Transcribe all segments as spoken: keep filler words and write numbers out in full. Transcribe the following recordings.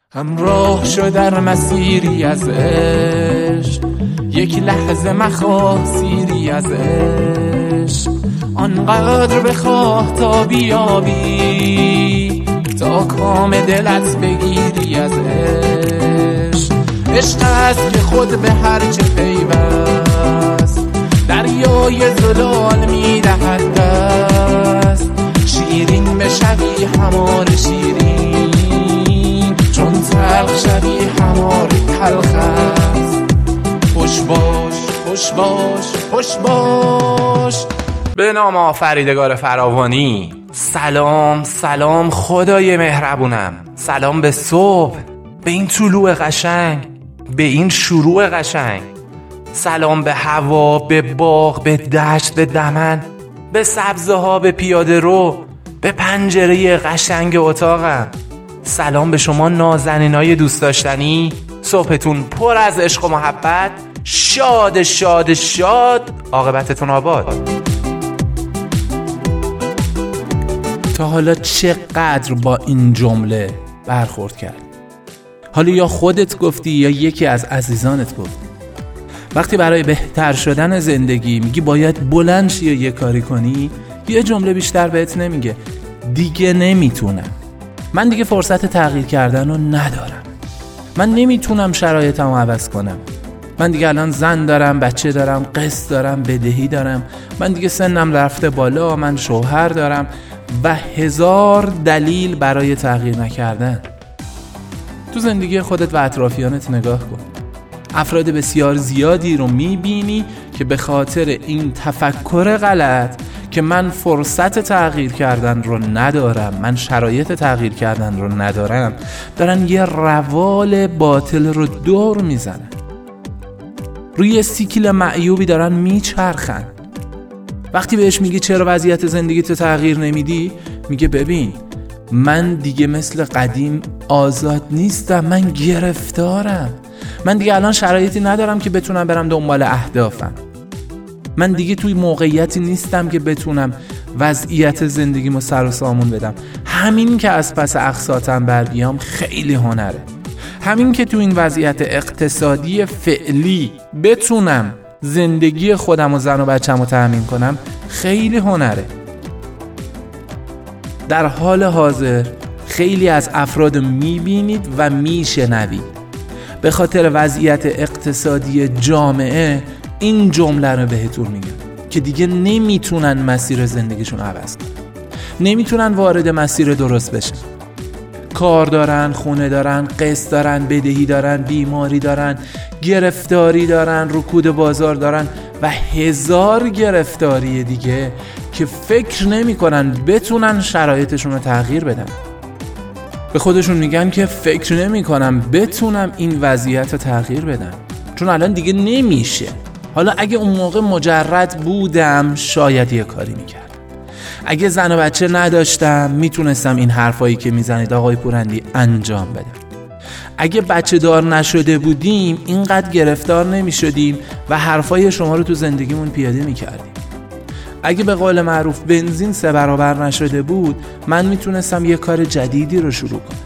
همراه شو در مسیری از عشق، یک لحظه مخواه سیری از عشق. آنقدر بخواه تا بیابی، تا کام دلت بگیری از عشق. عشق است که خود به هر چه پیوست، دریای زلال میدهد دست. شیرین بشوی همار شیرین، چون تلخ شوی همار تلخ است. خوش باش خوش باش خوش باش. به نام آفریدگار فراوانی. سلام سلام خدای مهربونم. سلام به صبح، به این طلوع قشنگ، به این شروع قشنگ. سلام به هوا، به باغ، به دشت، به دمن، به سبزه ها، به پیاده رو، به پنجره قشنگ اتاقم. سلام به شما نازنینای دوست داشتنی. صبحتون پر از عشق و محبت. شاد شاد شاد، عاقبتتون آباد. تا حالا چقدر با این جمله برخورد کرد؟ حالا یا خودت گفتی یا یکی از عزیزانت گفت. وقتی برای بهتر شدن زندگی میگی باید بلند شی یا یه کاری کنی، یه جمله بیشتر بهت نمیگه دیگه نمیتونم، من دیگه فرصت تغییر کردن رو ندارم، من نمیتونم شرایطمو عوض کنم، من دیگه الان زن دارم، بچه دارم، قسط دارم، بدهی دارم، من دیگه سنم رفته بالا، من شوهر دارم و هزار دلیل برای تغییر نکردن. تو زندگی خودت و اطرافیانت نگاه کن. افراد بسیار زیادی رو میبینی که به خاطر این تفکر غلط که من فرصت تغییر کردن رو ندارم، من شرایط تغییر کردن رو ندارم، دارن یه روال باطل رو دور میزنن، روی سیکل معیوبی دارن میچرخن. وقتی بهش میگی چرا وضعیت زندگی تو تغییر نمیدی، میگه ببین من دیگه مثل قدیم آزاد نیستم، من گرفتارم، من دیگه الان شرایطی ندارم که بتونم برم دنبال اهدافم، من دیگه توی موقعیتی نیستم که بتونم وضعیت زندگیمو سر و سامون بدم. همین که از پس اقساطم بر بیام خیلی هنره. همین که تو این وضعیت اقتصادی فعلی بتونم زندگی خودم و زن و بچه‌مو تأمین کنم خیلی هنره. در حال حاضر خیلی از افراد میبینید و میشنوید به خاطر وضعیت اقتصادی جامعه این جمله رو بهتون میگم که دیگه نمیتونن مسیر زندگیشون عوض کنن، نمیتونن وارد مسیر درست بشن. کار دارن، خونه دارن، قسط دارن، بدهی دارن، بیماری دارن، گرفتاری دارن، رکود بازار دارن و هزار گرفتاری دیگه که فکر نمی کنن بتونن شرایطشون رو تغییر بدن. به خودشون میگن که فکر نمی کنم بتونم این وضعیت رو تغییر بدم، چون الان دیگه نمیشه. حالا اگه اون موقع مجرد بودم شاید یه کاری میکردم، اگه زن و بچه نداشتم میتونستم این حرفایی که میزنید آقای پورندی انجام بدم، اگه بچه دار نشده بودیم اینقدر گرفتار نمیشدیم و حرفای شما رو تو زندگیمون پیاده میکردیم، اگه به قول معروف بنزین سه برابر نشده بود من میتونستم یه کار جدیدی رو شروع کنم.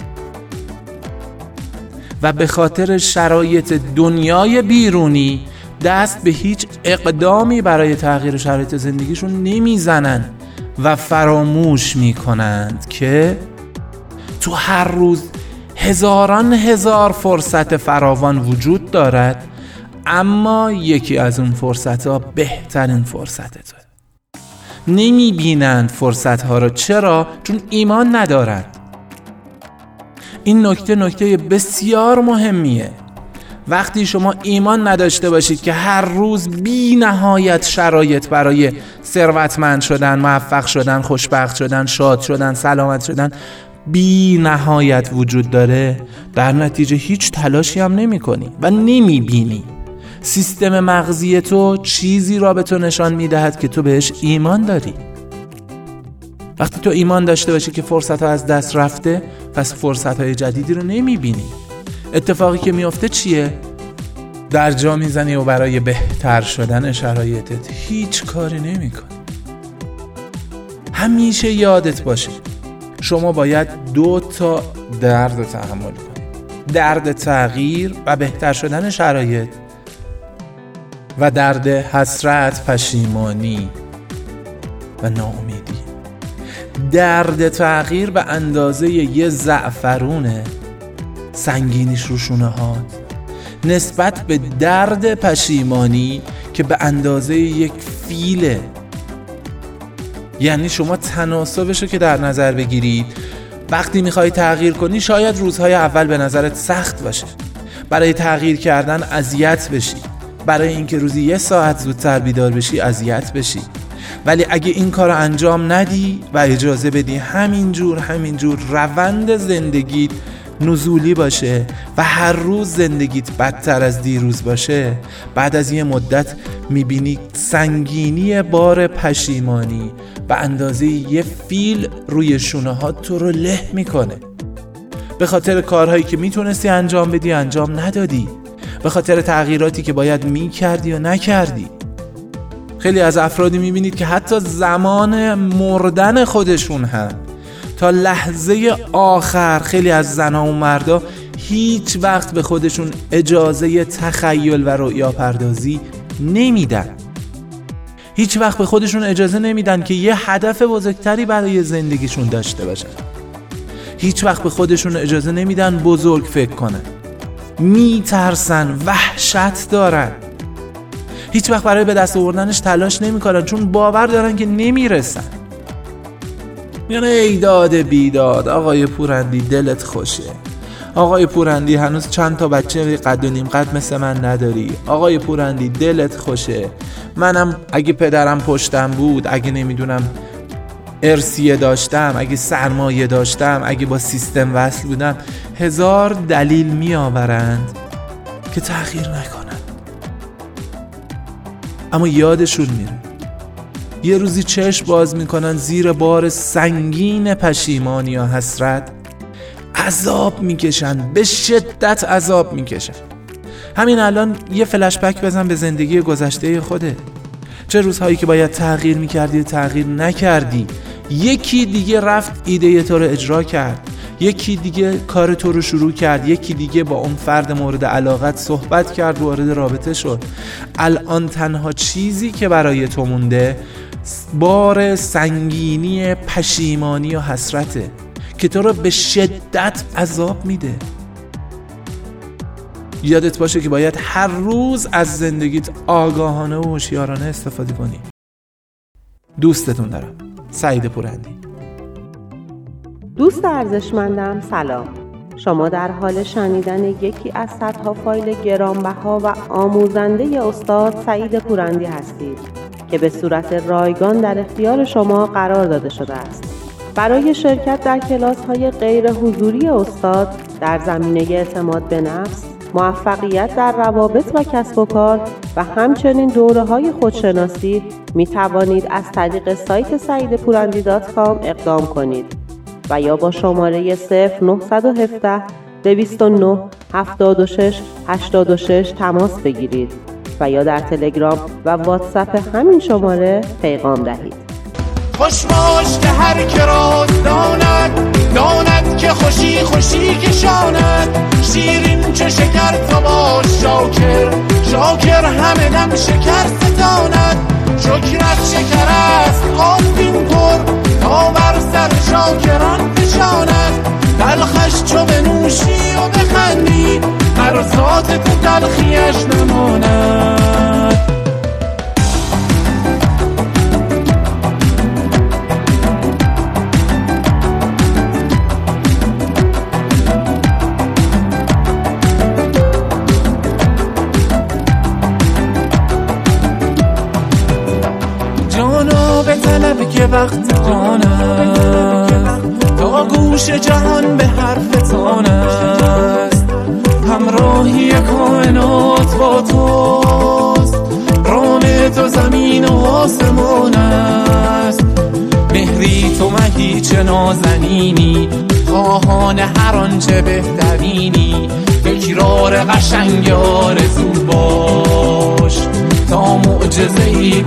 و به خاطر شرایط دنیای بیرونی دست به هیچ اقدامی برای تغییر شرایط زندگیشون نمیزنن و فراموش میکنند که تو هر روز هزاران هزار فرصت فراوان وجود دارد، اما یکی از اون فرصتها بهترین فرصت توه. نمیبینند فرصتها رو. چرا؟ چون ایمان ندارند. این نکته نکته بسیار مهمیه. وقتی شما ایمان نداشته باشید که هر روز بی نهایت شرایط برای ثروتمند شدن، موفق شدن، خوشبخت شدن، شاد شدن، سلامت شدن بی نهایت وجود داره، در نتیجه هیچ تلاشی هم نمی کنی و نمی بینی. سیستم مغزی تو چیزی را به تو نشان می دهد که تو بهش ایمان داری. وقتی تو ایمان داشته باشی که فرصت ها از دست رفته، پس فرصت های جدیدی رو نمی بینی. اتفاقی که میفته چیه؟ در جا میزنی و برای بهتر شدن شرایطت هیچ کاری نمی کنی. همیشه یادت باشه شما باید دو تا درد رو تحمل کنید. درد تغییر و بهتر شدن شرایط و درد حسرت، پشیمانی و ناامیدی. درد تغییر به اندازه یه زعفرونه سنگینیش رو شونه هات، نسبت به درد پشیمانی که به اندازه یک فیله. یعنی شما تناسبشو که در نظر بگیرید، وقتی میخوای تغییر کنی شاید روزهای اول به نظرت سخت باشه، برای تغییر کردن اذیت بشی، برای اینکه روزی یه ساعت زودتر بیدار بشی اذیت بشی، ولی اگه این کار رو انجام ندی و اجازه بدی همینجور همینجور روند زندگیت نزولی باشه و هر روز زندگیت بدتر از دیروز باشه، بعد از یه مدت میبینی سنگینی بار پشیمانی به اندازه یه فیل روی شونه ها تو رو له میکنه. به خاطر کارهایی که میتونستی انجام بدی انجام ندادی، به خاطر تغییراتی که باید میکردی و نکردی. خیلی از افرادی میبینید که حتی زمان مردن خودشون هم تا لحظه آخر، خیلی از زنها و مردا هیچ وقت به خودشون اجازه تخیل و رؤیا پردازی نمیدن. هیچ وقت به خودشون اجازه نمیدن که یه هدف بزرگتری برای زندگیشون داشته باشن. هیچ وقت به خودشون اجازه نمیدن بزرگ فکر کنن. میترسن، وحشت دارن. هیچ وقت برای به دست آوردنش تلاش نمیکنن چون باور دارن که نمیرسن. میگن ای داد بیداد، آقای پورندی دلت خوشه، آقای پورندی هنوز چند تا بچه قد و نیم قد مثل من نداری، آقای پورندی دلت خوشه، منم اگه پدرم پشتم بود، اگه نمیدونم ارثیه داشتم، اگه سرمایه داشتم، اگه با سیستم وصل بودم. هزار دلیل می آورند که تغییر نکنن، اما یادشون میره یه روزی چشم باز میکنن زیر بار سنگین پشیمانی یا حسرت عذاب میکشن، به شدت عذاب میکشن. همین الان یه فلش بک بزن به زندگی گذشته خوده. چه روزهایی که باید تغییر میکردی تغییر نکردی، یکی دیگه رفت ایده تو رو اجرا کرد، یکی دیگه کار تو رو شروع کرد، یکی دیگه با اون فرد مورد علاقت صحبت کرد، وارد رابطه شد. الان تنها چیزی که برای تو مونده بار سنگینی پشیمانی و حسرته که تو رو به شدت عذاب میده. یادت باشه که باید هر روز از زندگیت آگاهانه و هوشیارانه استفاده کنی. دوستتون دارم. سعید پورندی. دوست ارزشمندم سلام. شما در حال شنیدن یکی از صدها فایل گرانبها و آموزنده استاد سعید پورندی هستید که به صورت رایگان در اختیار شما قرار داده شده است. برای شرکت در کلاس‌های غیر حضوری استاد در زمینه اعتماد به نفس، موفقیت در روابط و کسب و کار و همچنین دوره‌های خودشناسی می توانید از طریق سایت سعید پورندی دات کام اقدام کنید و یا با شماره صفر نه یک هفت دویست و نه هفتاد و شش هشتاد و شش تماس بگیرید و یا در تلگرام و واتساپ همین شماره پیغام دهید. خوش باش که هر که راست داند، داند که خوشی خوشی کشاند. شیرین چه شکر تو باش شاکر، شاکر همه دم شکر ستاند. شکرت شکر است آستین پر، تا بر سر شاکران فشاند. تلخش چو بنوشی و بخندی، بر ذات تو تلخیش نماند. جانا به طلب که وقت جان است، تا گوش جهان به حرف تان است. همراهی کائنات با توست، رام تو زمین و آسمان است. مهری تو مهی چه نازنینی، خواهان هر آنچه بهترینی. تکرار قشنگ آرزو باش، تا معجزه‌ای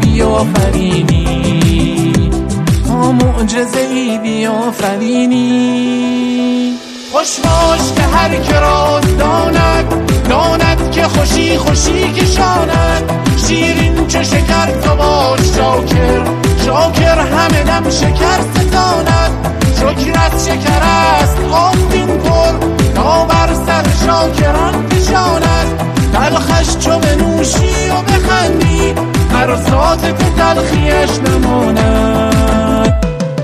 بیافرینی، تا معجزه‌ای بیافرینی. خوش باش که هر که راز داند، داند که خوشی خوشی کشاند. شیرین چه شکر تو باش شاکر، شاکر همه دم شکر ستاند. شکرت شکر است آبین پر، تا بر سر شاکران کشاند. تلخش چو بنوشی و بخندی، عرصات تو تلخیش نماند.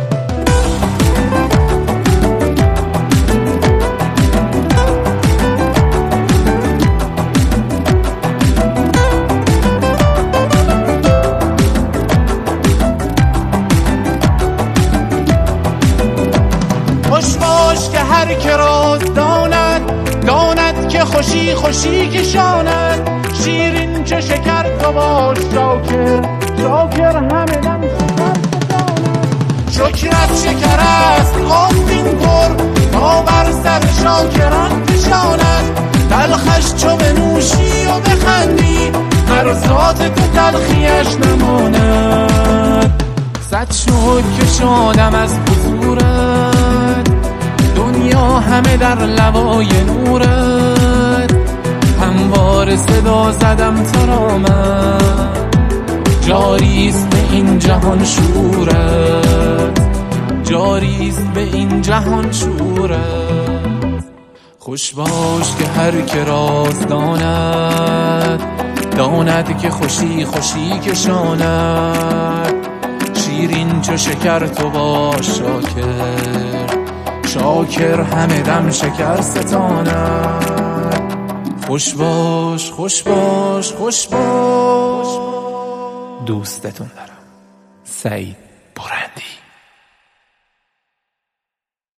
خوش باش که هر که راز داند، داند که خوشی خوشی کشاند. شیرین چه شکر تو باش شاکر، شاکر همه دم شکر ستاند. شکرت شکر است آبین پر، تا بر سر شاکران کشاند. تلخش چو بنوشی و بخندی، عرصات تو تلخیش نماند. صد شد که شادم از حضورت، دنیا همه در لوای نورت. هموار صدا زدم تو را من، جاریست به این جهان شورت، جاریست به این جهان شورت. خوش باش که هر که راز داند، داند که خوشی خوشی کشاند. شیرین چو شکر تو باش شاکر، شاکر همه دم شکر ستاند. خوش باش خوش باش خوش باش، دوستتون دارم. سعید.